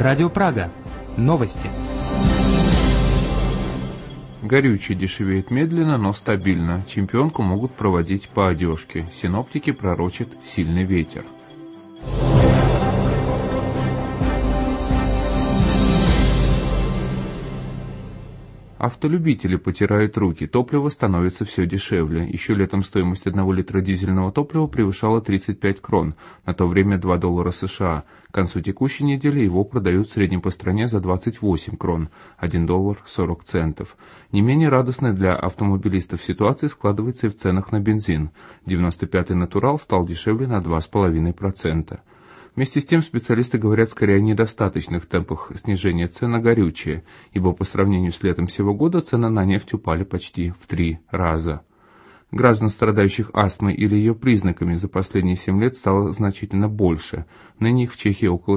Радио Прага. Новости. Горючее дешевеет медленно, но стабильно. Чемпионку могут проводить по одежке. Синоптики пророчат сильный ветер. Автолюбители потирают руки, топливо становится все дешевле. Еще летом стоимость 1 литра дизельного топлива превышала 35 крон, на то время $2 США. К концу текущей недели его продают в среднем по стране за 28 крон, $1.40. Не менее радостной для автомобилистов ситуация складывается и в ценах на бензин. 95-й «Натурал» стал дешевле на 2,5%. Вместе с тем специалисты говорят скорее о недостаточных темпах снижения цен на горючее, ибо по сравнению с летом сего года цены на нефть упали почти в 3 раза. Граждан, страдающих астмой или ее признаками, за последние 7 лет стало значительно больше. Ныне их в Чехии около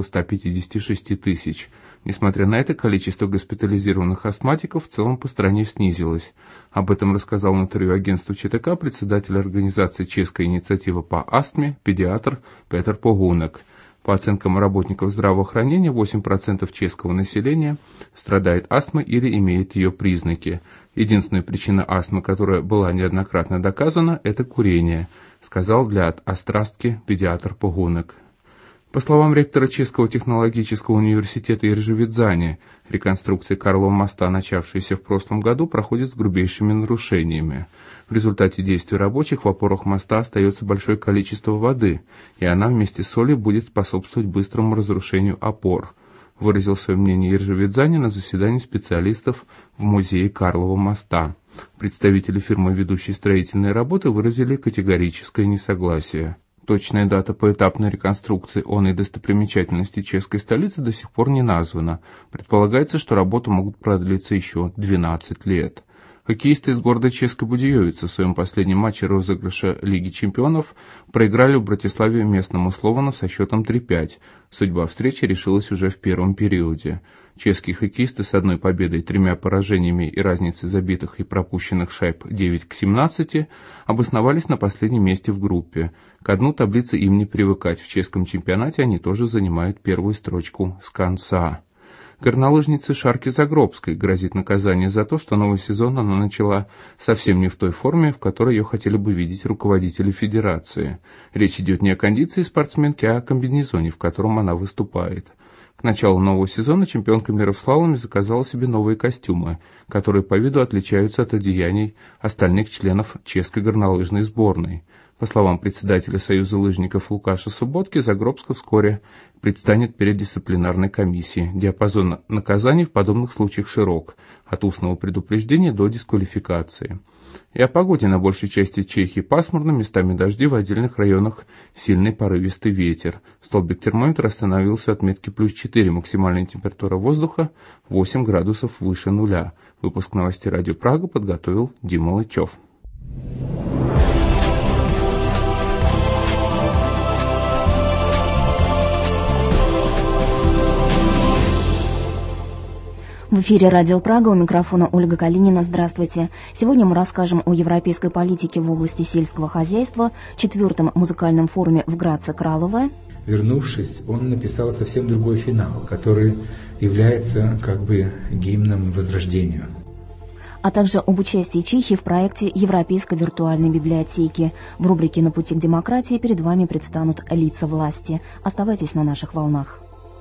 156 тысяч. Несмотря на это, количество госпитализированных астматиков в целом по стране снизилось. Об этом рассказал в интервью агентству ЧТК председатель организации «Чешская инициатива по астме», педиатр Петр Погунек. По оценкам работников здравоохранения, 8% чешского населения страдает астмой или имеет ее признаки. Единственная причина астмы, которая была неоднократно доказана, это курение, сказал для Острастки педиатр Погунек. По словам ректора Чешского технологического университета Иржи Видзани, реконструкция Карлова моста, начавшаяся в прошлом году, проходит с грубейшими нарушениями. В результате действий рабочих в опорах моста остается большое количество воды, и она вместе с солью будет способствовать быстрому разрушению опор, выразил свое мнение Иржи Видзани на заседании специалистов в музее Карлова моста. Представители фирмы, ведущей строительные работы, выразили категорическое несогласие. Точная дата поэтапной реконструкции оной достопримечательности чешской столицы до сих пор не названа. Предполагается, что работы могут продлиться еще 12 лет. Хоккеисты из города Ческа Будиевица в своем последнем матче розыгрыша Лиги чемпионов проиграли в Братиславе местному Словану со счетом 3-5. Судьба встречи решилась уже в первом периоде. Чешские хоккеисты с 1 победой, 3 поражениями и разницей забитых и пропущенных шайб 9-17 обосновались на последнем месте в группе. К дну таблицы им не привыкать. В чешском чемпионате они тоже занимают первую строчку с конца. Горнолыжнице Шарке Загробской грозит наказание за то, что новый сезон она начала совсем не в той форме, в которой ее хотели бы видеть руководители федерации. Речь идет не о кондиции спортсменки, а о комбинезоне, в котором она выступает. К началу нового сезона чемпионка мира в слаломе заказала себе новые костюмы, которые по виду отличаются от одеяний остальных членов чешской горнолыжной сборной. По словам председателя Союза лыжников Лукаша Субботки, Загробска вскоре предстанет перед дисциплинарной комиссией. Диапазон наказаний в подобных случаях широк, от устного предупреждения до дисквалификации. И о погоде: на большей части Чехии пасмурно, местами дожди, в отдельных районах сильный порывистый ветер. Столбик термометра остановился от отметки +4, максимальная температура воздуха 8 градусов выше нуля. Выпуск новостей Радио Прага подготовил Дима Лычев. В эфире Радио Прага, у микрофона Ольга Калинина. Здравствуйте. Сегодня мы расскажем о европейской политике в области сельского хозяйства, 4-м музыкальном форуме в Граце Кралове. Вернувшись, он написал совсем другой финал, который является как бы гимном возрождению. А также об участии Чехии в проекте Европейской виртуальной библиотеки. В рубрике «На пути к демократии» перед вами предстанут лица власти. Оставайтесь на наших волнах.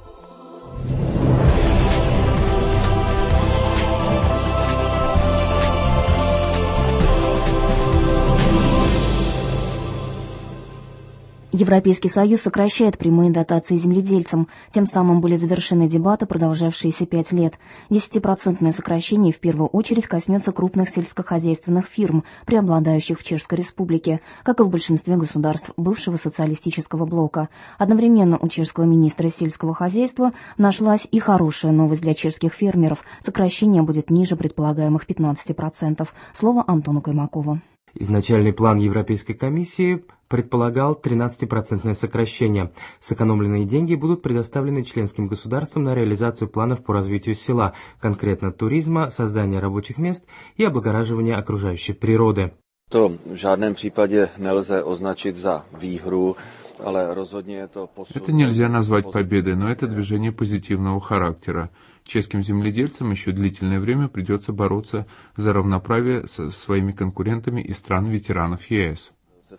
Европейский Союз сокращает прямые дотации земледельцам. Тем самым были завершены дебаты, продолжавшиеся 5 лет. 10% сокращение в первую очередь коснется крупных сельскохозяйственных фирм, преобладающих в Чешской Республике, как и в большинстве государств бывшего социалистического блока. Одновременно у чешского министра сельского хозяйства нашлась и хорошая новость для чешских фермеров. Сокращение будет ниже предполагаемых 15%. Слово Антону Каймакову. Изначальный план Европейской комиссии предполагал 13% сокращение. Сэкономленные деньги будут предоставлены членским государствам на реализацию планов по развитию села, конкретно туризма, создания рабочих мест и облагораживания окружающей природы. To v žádném případě nelze označit za výhru. Это нельзя назвать победой, но это движение позитивного характера. Чешским земледельцам еще длительное время придется бороться за равноправие со своими конкурентами из стран-ветеранов ЕС.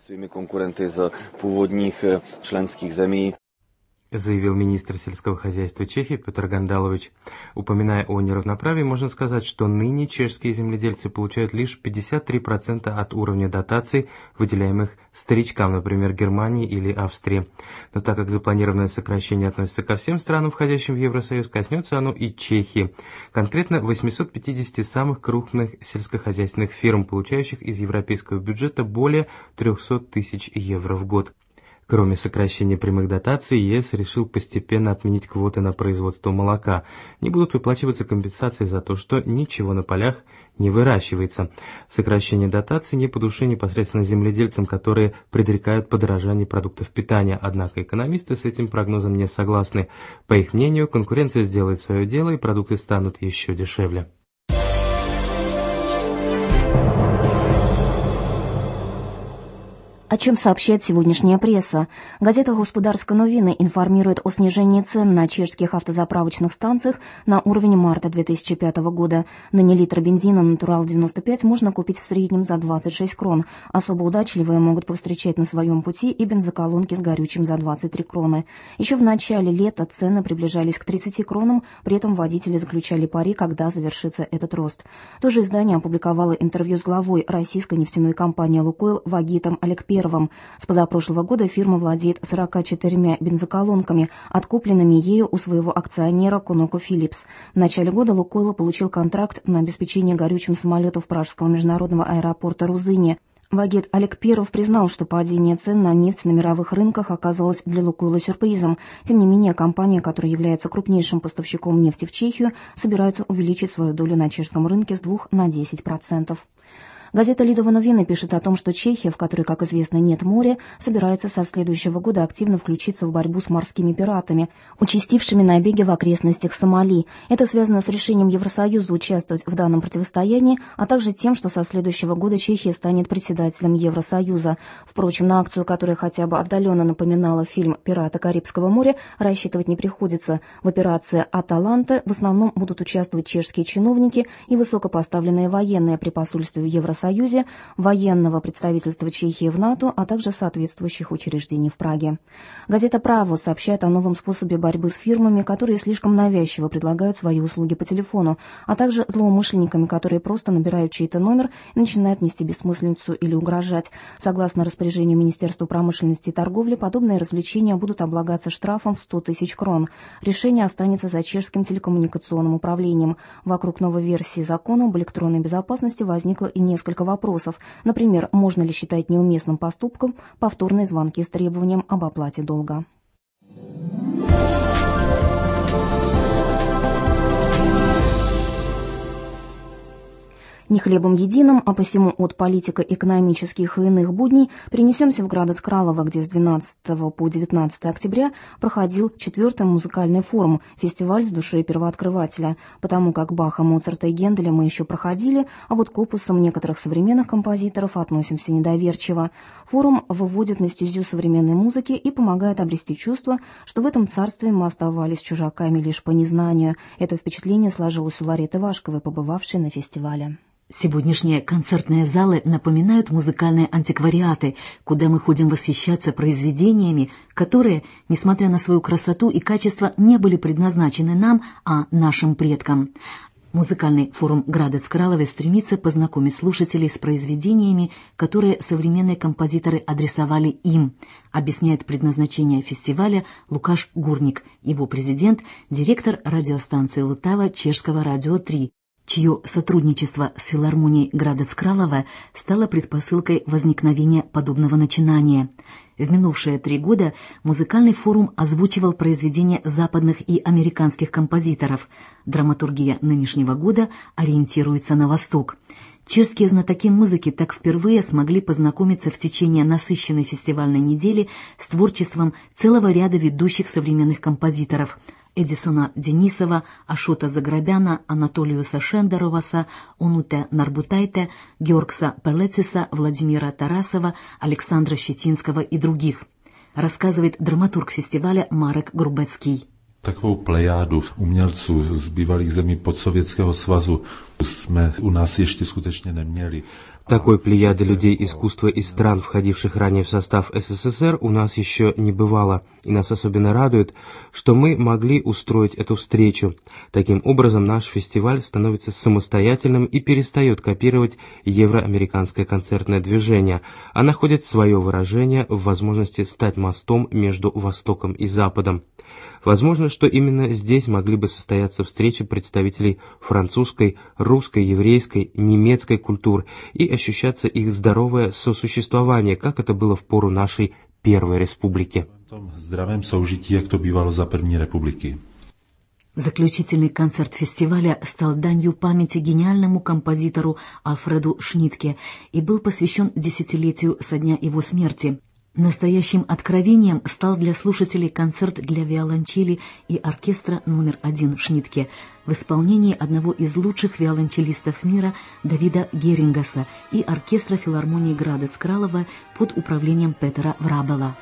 Заявил министр сельского хозяйства Чехии Петр Гандалович. Упоминая о неравноправии, можно сказать, что ныне чешские земледельцы получают лишь 53% от уровня дотаций, выделяемых старичкам, например, Германии или Австрии. Но так как запланированное сокращение относится ко всем странам, входящим в Евросоюз, коснется оно и Чехии. Конкретно 850 самых крупных сельскохозяйственных фирм, получающих из европейского бюджета более 300 тысяч евро в год. Кроме сокращения прямых дотаций, ЕС решил постепенно отменить квоты на производство молока. Не будут выплачиваться компенсации за то, что ничего на полях не выращивается. Сокращение дотаций не по душе непосредственно земледельцам, которые предрекают подорожание продуктов питания. Однако экономисты с этим прогнозом не согласны. По их мнению, конкуренция сделает свое дело, и продукты станут еще дешевле. О чем сообщает сегодняшняя пресса. Газета «Господарская новина» информирует о снижении цен на чешских автозаправочных станциях на уровень марта 2005 года. Ныне литр бензина «Натурал-95» можно купить в среднем за 26 крон. Особо удачливые могут повстречать на своем пути и бензоколонки с горючим за 23 кроны. Еще в начале лета цены приближались к 30 кронам, при этом водители заключали пари, когда завершится этот рост. То же издание опубликовало интервью с главой российской нефтяной компании «Лукойл» Вагитом Алекперовым. С позапрошлого года фирма владеет 44 бензоколонками, откупленными ею у своего акционера ConocoPhillips. В начале года «Лукойл» получил контракт на обеспечение горючим самолетов Пражского международного аэропорта Рузыни. Вагит Алекперов признал, что падение цен на нефть на мировых рынках оказалось для «Лукойла» сюрпризом. Тем не менее, компания, которая является крупнейшим поставщиком нефти в Чехию, собирается увеличить свою долю на чешском рынке с 2 на 10%. Газета «Лидова новина» пишет о том, что Чехия, в которой, как известно, нет моря, собирается со следующего года активно включиться в борьбу с морскими пиратами, участившими набеги в окрестностях Сомали. Это связано с решением Евросоюза участвовать в данном противостоянии, а также тем, что со следующего года Чехия станет председателем Евросоюза. Впрочем, на акцию, которая хотя бы отдаленно напоминала фильм «Пираты Карибского моря», рассчитывать не приходится. В операции «Аталанта» в основном будут участвовать чешские чиновники и высокопоставленные военные при посольстве в Евросоюзе, военного представительства Чехии в НАТО, а также соответствующих учреждений в Праге. Газета «Право» сообщает о новом способе борьбы с фирмами, которые слишком навязчиво предлагают свои услуги по телефону, а также злоумышленниками, которые просто набирают чей-то номер и начинают нести бессмыслицу или угрожать. Согласно распоряжению Министерства промышленности и торговли, подобные развлечения будут облагаться штрафом в 100 тысяч крон. Решение останется за чешским телекоммуникационным управлением. Вокруг новой версии закона об электронной безопасности возникло и несколько вопросов. Например, можно ли считать неуместным поступком повторные звонки с требованием об оплате долга? Не хлебом единым, а посему от политико-экономических и иных будней перенесемся в Градец-Кралово, где с 12 по 19 октября проходил 4-й музыкальный форум «Фестиваль с душой первооткрывателя». Потому как Баха, Моцарта и Генделя мы еще проходили, а вот к опусам некоторых современных композиторов относимся недоверчиво. Форум выводит на стезю современной музыки и помогает обрести чувство, что в этом царстве мы оставались чужаками лишь по незнанию. Это впечатление сложилось у Лареты Вашковой, побывавшей на фестивале. Сегодняшние концертные залы напоминают музыкальные антиквариаты, куда мы ходим восхищаться произведениями, которые, несмотря на свою красоту и качество, не были предназначены нам, а нашим предкам. Музыкальный форум Градец-Кралове стремится познакомить слушателей с произведениями, которые современные композиторы адресовали им, объясняет предназначение фестиваля Лукаш Гурник, его президент, директор радиостанции Лтава Чешского радио 3. Чье сотрудничество с филармонией Градец-Кралове стало предпосылкой возникновения подобного начинания. В минувшие 3 года музыкальный форум озвучивал произведения западных и американских композиторов. Драматургия нынешнего года ориентируется на Восток. Чешские знатоки музыки так впервые смогли познакомиться в течение насыщенной фестивальной недели с творчеством целого ряда ведущих современных композиторов – Эдисона Денисова, Ашота Заграбяна, Анатолиуса Шендероваса, Онуте Нарбутайте, Георгса Пелецеса, Владимира Тарасова, Александра Щетинского и других. рассказывает драматург фестиваля Марек Грубецкий. Takovou plejádu umělců z bývalých zemí podsovětského svazu jsme u nás ještě skutečně neměli. Такой плеяды людей искусства из стран, входивших ранее в состав СССР, у нас еще не бывало, и нас особенно радует, что мы могли устроить эту встречу. Таким образом, наш фестиваль становится самостоятельным и перестает копировать евроамериканское концертное движение, а находит свое выражение в возможности стать мостом между Востоком и Западом. Возможно, что именно здесь могли бы состояться встречи представителей французской, русской, еврейской, немецкой культур и ощущаться их здоровое сосуществование, как это было в пору нашей Первой Республики. Здравém soužití, jak to bývalo za první republiky. Заключительный концерт фестиваля стал данью памяти гениальному композитору Альфреду Шнитке и был посвящен десятилетию со дня его смерти. Настоящим откровением стал для слушателей концерт для виолончели и оркестра номер 1 Шнитке в исполнении одного из лучших виолончелистов мира Давида Герингаса и оркестра филармонии Градец Кралова под управлением Петера Врабела.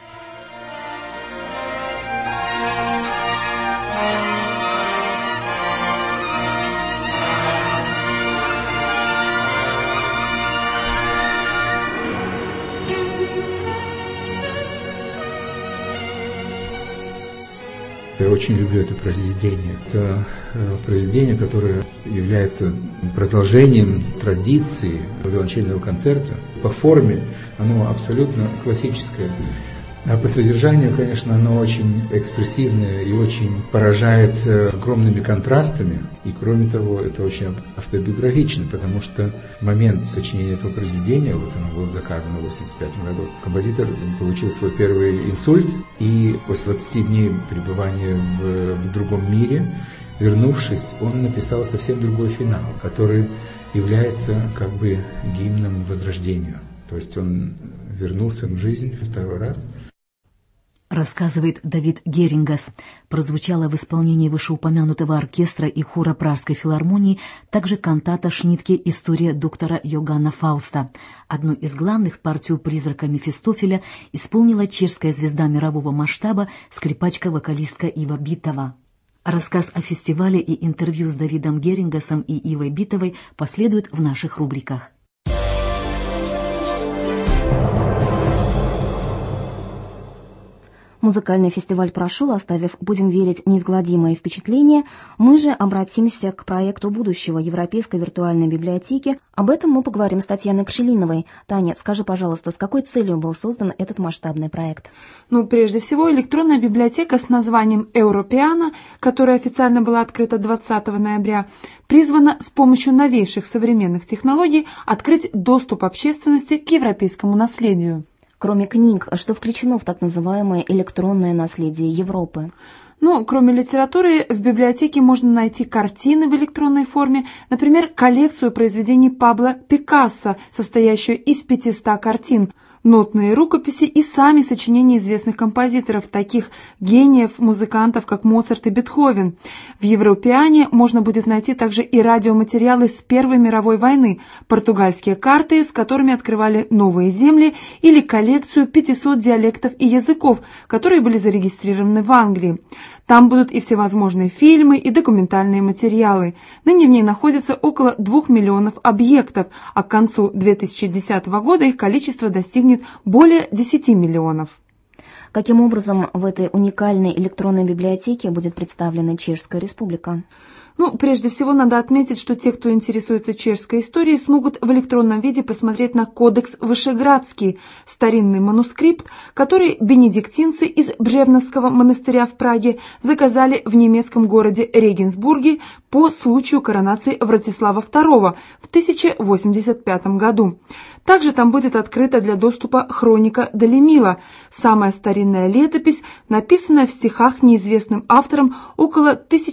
Я очень люблю это произведение. Это произведение, которое является продолжением традиции виолончельного концерта. По форме оно абсолютно классическое. А по содержанию, конечно, оно очень экспрессивное и очень поражает огромными контрастами. И, кроме того, это очень автобиографично, потому что в момент сочинения этого произведения, вот оно было заказано в 1985 году, композитор получил свой первый инсульт, и после 20 дней пребывания в другом мире, вернувшись, он написал совсем другой финал, который является как бы гимном возрождению. То есть он вернулся в жизнь второй раз. Рассказывает Давид Герингас. Прозвучала в исполнении вышеупомянутого оркестра и хора Пражской филармонии также кантата Шнитке «История доктора Йоганна Фауста». Одну из главных, партию «Призрака Мефистофеля», исполнила чешская звезда мирового масштаба, скрипачка-вокалистка Ива Битова. Рассказ о фестивале и интервью с Давидом Герингасом и Ивой Битовой последуют в наших рубриках. Музыкальный фестиваль прошел, оставив, будем верить, неизгладимое впечатление. Мы же обратимся к проекту будущего Европейской виртуальной библиотеки. Об этом мы поговорим с Татьяной Кшелиновой. Таня, скажи, пожалуйста, с какой целью был создан этот масштабный проект? Прежде всего, электронная библиотека с названием «Europeana», которая официально была открыта 20 ноября, призвана с помощью новейших современных технологий открыть доступ общественности к европейскому наследию. Кроме книг, что включено в так называемое электронное наследие Европы? Кроме литературы, в библиотеке можно найти картины в электронной форме, например, коллекцию произведений Пабло Пикассо, состоящую из 500 картин, нотные рукописи и сами сочинения известных композиторов, таких гениев, музыкантов, как Моцарт и Бетховен. В Европеане можно будет найти также и радиоматериалы с Первой мировой войны, португальские карты, с которыми открывали новые земли, или коллекцию 500 диалектов и языков, которые были зарегистрированы в Англии. Там будут и всевозможные фильмы, и документальные материалы. Ныне в ней находится около 2 миллионов объектов, а к концу 2010 года их количество достигнет более 10 миллионов. Каким образом в этой уникальной электронной библиотеке будет представлена Чешская Республика? Прежде всего, надо отметить, что те, кто интересуется чешской историей, смогут в электронном виде посмотреть на Кодекс Вышеградский, старинный манускрипт, который бенедиктинцы из Бжевновского монастыря в Праге заказали в немецком городе Регенсбурге по случаю коронации Вратислава II в 1085 году. Также там будет открыта для доступа хроника Далимила, самая старинная летопись, написанная в стихах неизвестным автором около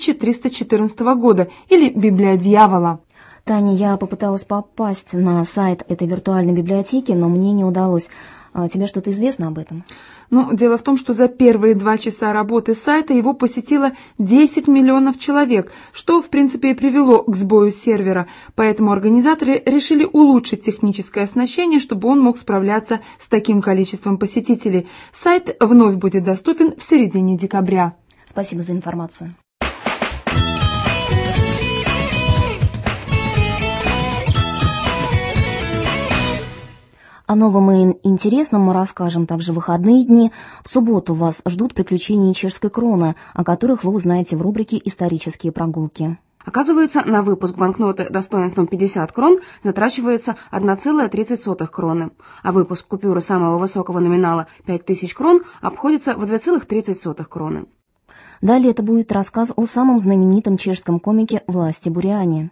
1314 года, или «Библия дьявола». Таня, я попыталась попасть на сайт этой виртуальной библиотеки, но мне не удалось. Тебе что-то известно об этом? Ну, дело в том, что за первые 2 часа работы сайта его посетило 10 миллионов человек, что, в принципе, и привело к сбою сервера. Поэтому организаторы решили улучшить техническое оснащение, чтобы он мог справляться с таким количеством посетителей. Сайт вновь будет доступен в середине декабря. Спасибо за информацию. О новом и интересном мы расскажем также в выходные дни. В субботу вас ждут приключения чешской кроны, о которых вы узнаете в рубрике «Исторические прогулки». Оказывается, на выпуск банкноты достоинством 50 крон затрачивается 1,30 кроны, а выпуск купюры самого высокого номинала 5000 крон обходится в 2,30 кроны. Далее это будет рассказ о самом знаменитом чешском комике Власти Буриане.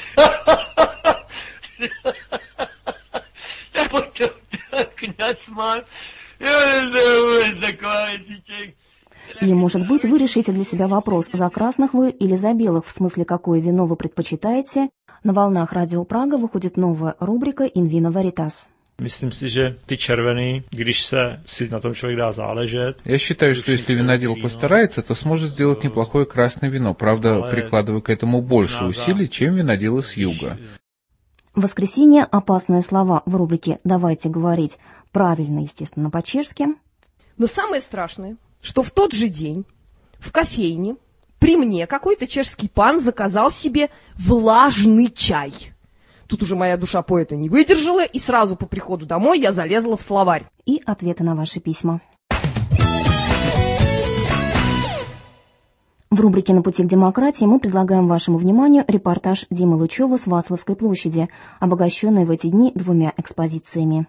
И, может быть, вы решите для себя вопрос, за красных вы или за белых, в смысле, какое вино вы предпочитаете. На волнах Радио Прага выходит новая рубрика «In vino veritas». Myslím si, že ty červený, když se si na tom člověk dá záležet. Я считаю, что если винодел постарается, то сможет сделать неплохое красное вино, правда, прикладывая к этому больше усилий, чем виноделы с юга. В воскресенье опасные слова в рубрике «Давайте говорить правильно, естественно, по-чешски». Но самое страшное, что в тот же день в кофейне при мне какой-то чешский пан заказал себе влажный чай. Тут уже моя душа поэта не выдержала, и сразу по приходу домой я залезла в словарь. И ответы на ваши письма. В рубрике «На пути к демократии» мы предлагаем вашему вниманию репортаж Димы Лучева с Вацлавской площади, обогащенный в эти дни 2 экспозициями.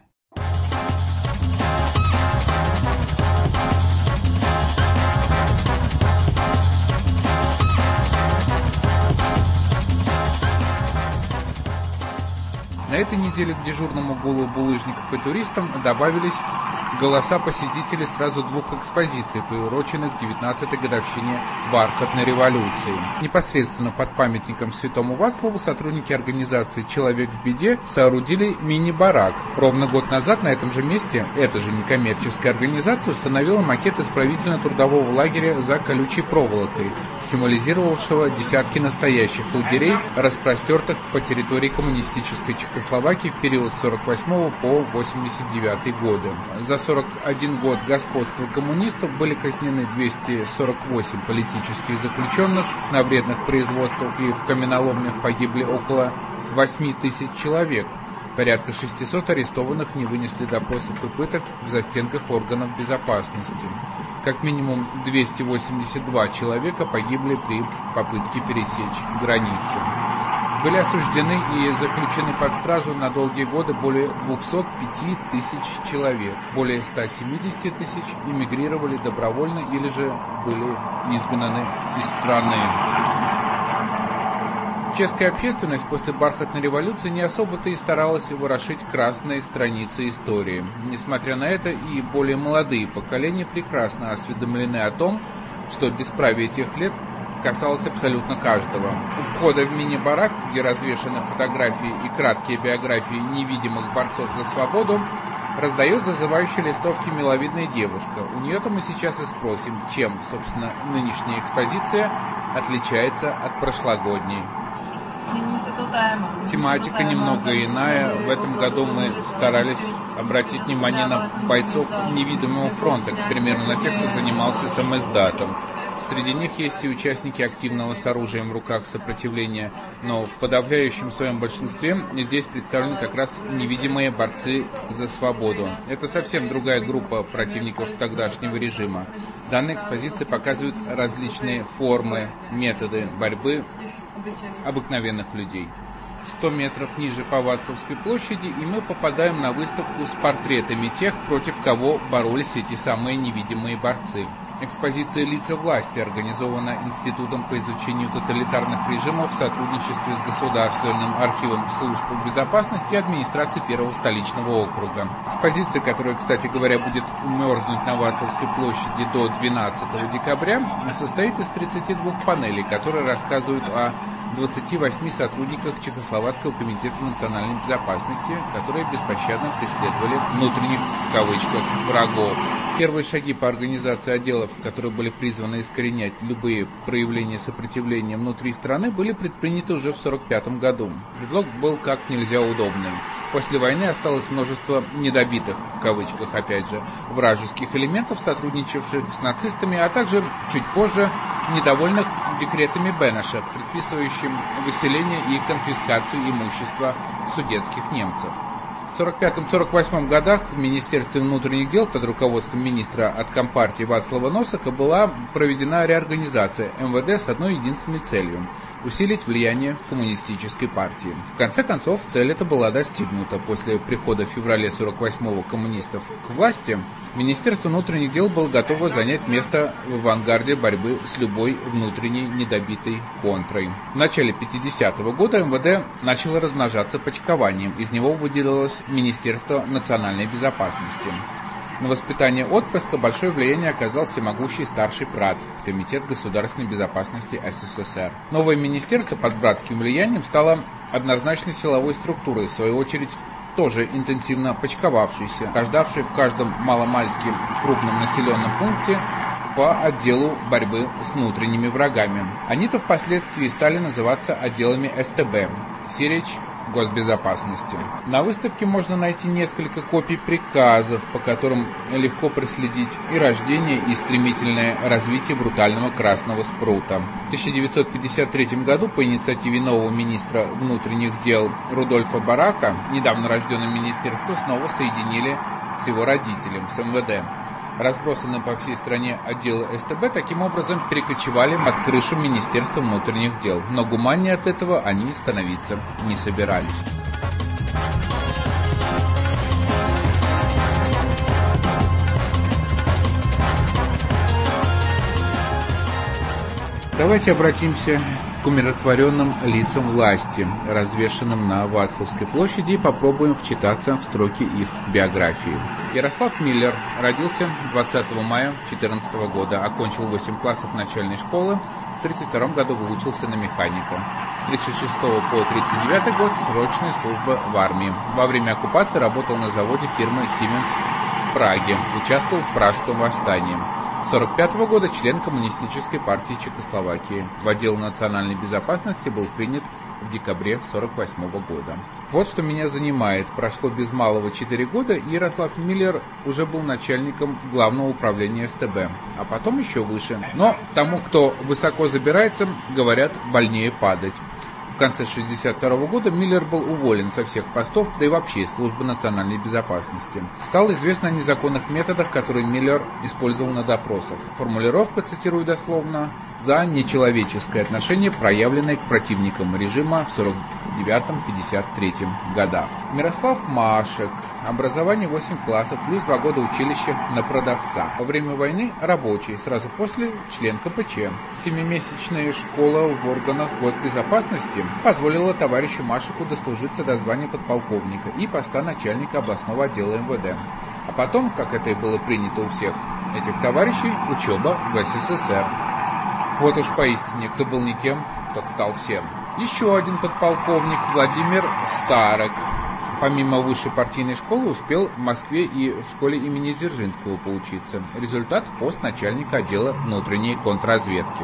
На этой неделе к дежурному гулу булыжников и туристам добавились голоса посетителей сразу 2 экспозиций, приуроченных к 19-й годовщине Бархатной революции. Непосредственно под памятником Святому Вацлаву сотрудники организации «Человек в беде» соорудили мини-барак. Ровно год назад на этом же месте эта же некоммерческая организация установила макет исправительно-трудового лагеря за колючей проволокой, символизировавшего десятки настоящих лагерей, распростертых по территории коммунистической Чехословакии в период с 48 по 89 годы. За 41 год господства коммунистов были казнены 248 политических заключенных, на вредных производствах и в каменоломнях погибли около 8 тысяч человек. Порядка 600 арестованных не вынесли допросов и пыток в застенках органов безопасности. Как минимум 282 человека погибли при попытке пересечь границу. Были осуждены и заключены под стражу на долгие годы более 205 тысяч человек. Более 170 тысяч эмигрировали добровольно или же были изгнаны из страны. Чешская общественность после Бархатной революции не особо-то и старалась ворошить красные страницы истории. Несмотря на это, и более молодые поколения прекрасно осведомлены о том, что бесправие тех лет касалось абсолютно каждого. У входа в мини-барак, где развешаны фотографии и краткие биографии невидимых борцов за свободу, раздает зазывающие листовки миловидная девушка. У нее-то мы сейчас и спросим, чем, собственно, нынешняя экспозиция отличается от прошлогодней. Тематика немного иная. В этом году мы старались обратить внимание на бойцов невидимого фронта, к примеру, на тех, кто занимался самоиздатом. Среди них есть и участники активного с оружием в руках сопротивления, но в подавляющем своем большинстве здесь представлены как раз невидимые борцы за свободу. Это совсем другая группа противников тогдашнего режима. Данная экспозиция показывает различные формы, методы борьбы обыкновенных людей. 100 метров ниже по Вацлавской площади, и мы попадаем на выставку с портретами тех, против кого боролись эти самые невидимые борцы. экспозиция «Лица власти», организована Институтом по изучению тоталитарных режимов в сотрудничестве с Государственным архивом служб безопасности и администрации Первого столичного округа. Экспозиция, которая, кстати говоря, будет мерзнуть на Вацлавской площади до 12 декабря, состоит из 32 панелей, которые рассказывают о 28 сотрудниках Чехословацкого комитета национальной безопасности, которые беспощадно преследовали внутренних, в кавычках, врагов. Первые шаги по организации отделов, которые были призваны искоренять любые проявления сопротивления внутри страны, были предприняты уже в 1945 году. Предлог был как нельзя удобным. После войны осталось множество недобитых, в кавычках опять же, вражеских элементов, сотрудничавших с нацистами, а также, чуть позже, недовольных декретами Бенеша, предписывающим выселение и конфискацию имущества судетских немцев. В 1945-1948 годах в Министерстве внутренних дел под руководством министра от Компартии Вацлава Носака была проведена реорганизация МВД с одной единственной целью – усилить влияние коммунистической партии. В конце концов, цель эта была достигнута. После прихода в феврале 1948-го коммунистов к власти, Министерство внутренних дел было готово занять место в авангарде борьбы с любой внутренней недобитой контрой. В начале 50-го года МВД начало размножаться почкованием. Из него выделилось Министерство национальной безопасности. На воспитание отпрыска большое влияние оказал всемогущий старший брат, Комитет государственной безопасности СССР. Новое министерство под братским влиянием стало однозначно силовой структурой, в свою очередь тоже интенсивно почковавшейся, рождавшей в каждом маломальски крупном населенном пункте по отделу борьбы с внутренними врагами. Они-то впоследствии стали называться отделами СТБ – Сиречь госбезопасности. На выставке можно найти несколько копий приказов, по которым легко проследить и рождение, и стремительное развитие брутального красного спрута. В 1953 году по инициативе нового министра внутренних дел Рудольфа Барака недавно рожденное министерство снова соединили с его родителем, с МВД. Разбросанные по всей стране отделы СТБ таким образом перекочевали под крышу Министерства внутренних дел, но гуманнее от этого они становиться не собирались. Давайте обратимся к умиротворенным лицам власти, развешанным на Вацлавской площади, и попробуем вчитаться в строки их биографии. Ярослав Миллер родился 20 мая 2014 года, окончил 8 классов начальной школы, в 1932 году выучился на механика. С 1936 по 1939 год срочная служба в армии. Во время оккупации работал на заводе фирмы Siemens в Праге, участвовал в Пражском восстании. С 1945 года член Коммунистической партии Чехословакии. В отдел национальной безопасности был принят в декабре 1948 года. Вот что меня занимает. Прошло без малого 4 года, и Ярослав Миллер уже был начальником Главного управления СТБ, а потом еще выше. Но тому, кто высоко забирается, говорят, больнее падать. В конце 1962 года Миллер был уволен со всех постов, да и вообще из службы национальной безопасности. Стало известно о незаконных методах, которые Миллер использовал на допросах. Формулировка, цитирую дословно, «за нечеловеческое отношение, проявленное к противникам режима в 1949-1953 годах». Мирослав Машек. Образование 8 классов, плюс 2 года училища на продавца. Во время войны рабочий, сразу после член КПЧ. 7-месячная школа в органах госбезопасности позволила товарищу Машеку дослужиться до звания подполковника и поста начальника областного отдела МВД. А потом, как это и было принято у всех этих товарищей, учеба в СССР. Вот уж поистине, кто был никем, тот стал всем. Еще один подполковник, Владимир Старок. Помимо высшей партийной школы успел в Москве и в школе имени Дзержинского поучиться. Результат – пост начальника отдела внутренней контрразведки.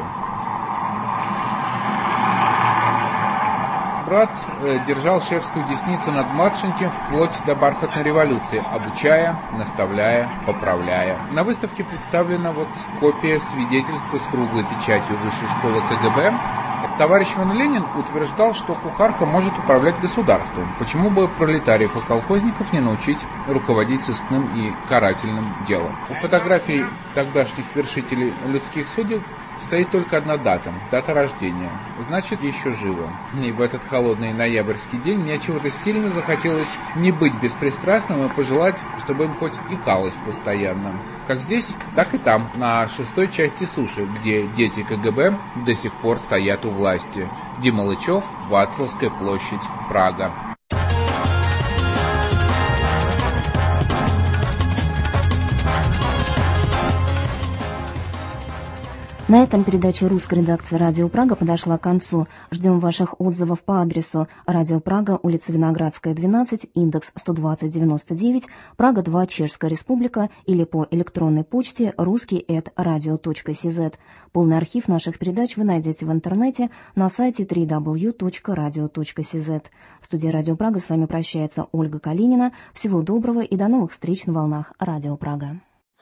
Брат держал шефскую десницу над младшеньким вплоть до бархатной революции, обучая, наставляя, поправляя. На выставке представлена вот копия свидетельства с круглой печатью высшей школы КГБ. Товарищ фон Ленин утверждал, что кухарка может управлять государством. Почему бы пролетариев и колхозников не научить руководить сыскным и карательным делом? У фотографий тогдашних вершителей людских судеб Стоит только одна дата рождения. Значит, еще живо. И в этот холодный ноябрьский день мне чего-то сильно захотелось не быть беспристрастным и пожелать, чтобы им хоть икалось постоянно. Как здесь, так и там, на 6-й части суши, где дети КГБ до сих пор стоят у власти. Дима Лычев, Вацлавская площадь, Прага. На этом передача русской редакции «Радио Прага» подошла к концу. Ждем ваших отзывов по адресу «Радио Прага», улица Виноградская, 12, индекс 12099, Прага 2, Чешская Республика, или по электронной почте ruski@radio.cz. Полный архив наших передач вы найдете в интернете на сайте www.radio.cz. В студии «Радио Прага» с вами прощается Ольга Калинина. Всего доброго и до новых встреч на волнах «Радио Прага».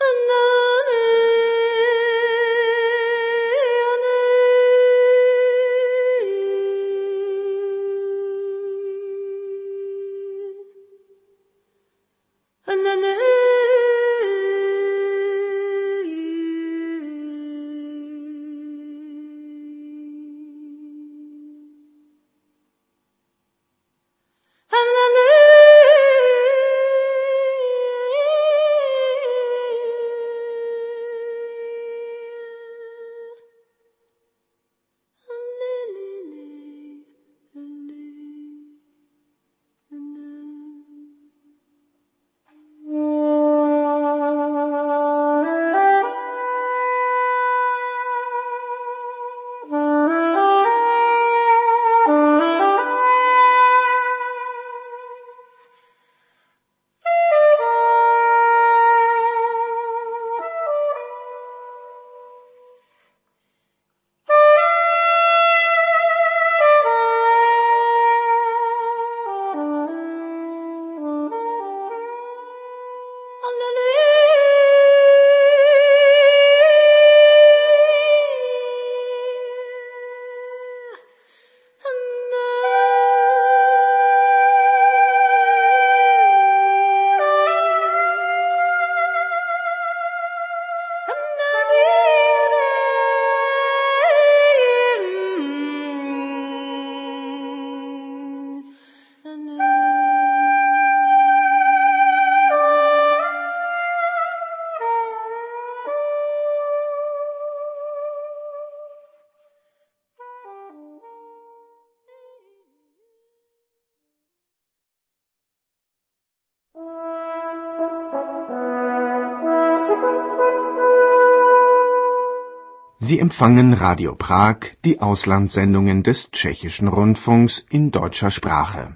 Sie empfangen Radio Prag, die Auslandssendungen des Tschechischen Rundfunks in deutscher Sprache.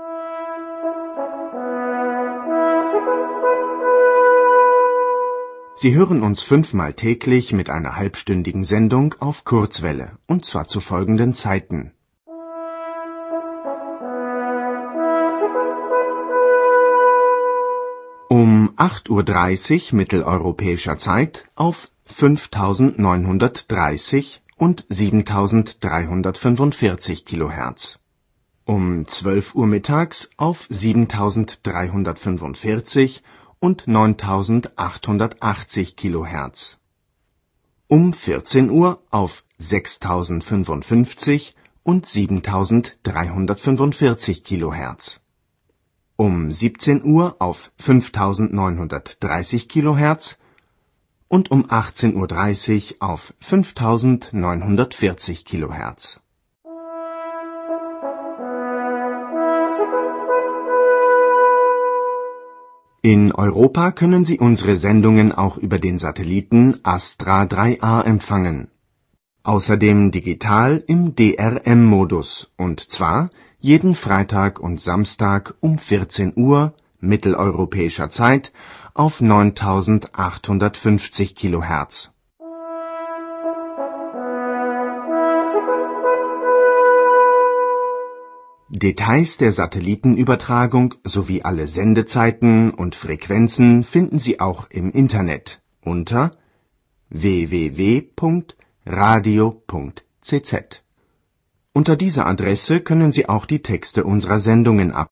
Sie hören uns 5-mal täglich mit einer halbstündigen Sendung auf Kurzwelle, und zwar zu folgenden Zeiten: um 8:30 Uhr mitteleuropäischer Zeit auf 5930 und 7345 Kilohertz. Um 12 Uhr mittags auf 7345 und 9880 Kilohertz. Um 14 Uhr auf 6055 und 7345 Kilohertz. Um 17 Uhr auf 5930 Kilohertz und um 18:30 Uhr auf 5940 Kilohertz. In Europa können Sie unsere Sendungen auch über den Satelliten Astra 3A empfangen. Außerdem digital im DRM-Modus, und zwar jeden Freitag und Samstag um 14 Uhr mitteleuropäischer Zeit auf 9850 Kilohertz. Details der Satellitenübertragung sowie alle Sendezeiten und Frequenzen finden Sie auch im Internet unter www.radio.cz. Unter dieser Adresse können Sie auch die Texte unserer Sendungen